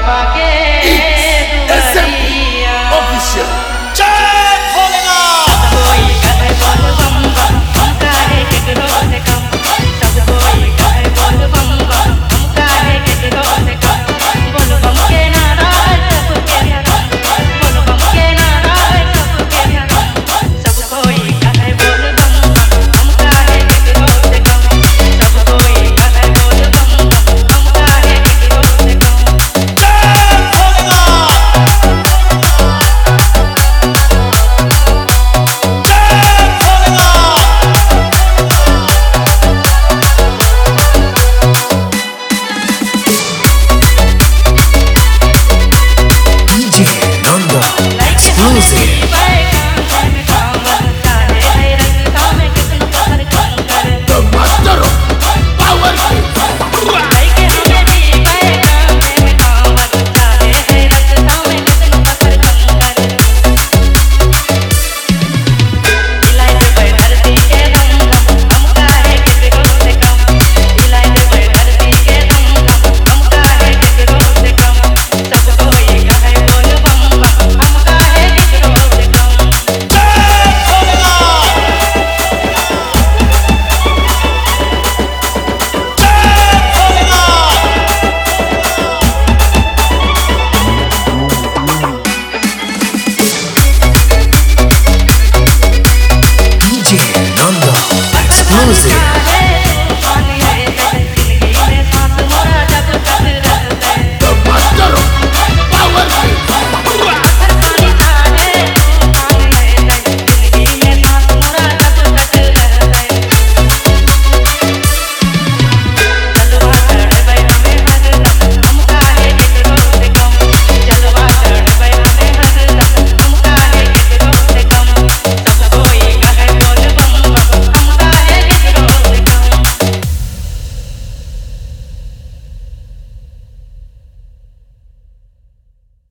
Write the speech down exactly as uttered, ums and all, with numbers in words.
बाबा के दुआरिया ऑफिशियल जय भोलेनाथ। कोई कहे बोल बम बम हम काहे केकरो से कम सब कोई कहे बोल बम बम हम काहे केकरो से कम बोल बम के नारा सबके धर्म बोल बम के नारा सबके धर्म सब कोई कहे बोल बम बम हम काहे केकरो से कम सब कोई कहे बोल बम बम हम काहे केकरो से कम D J Nanda Exclusive.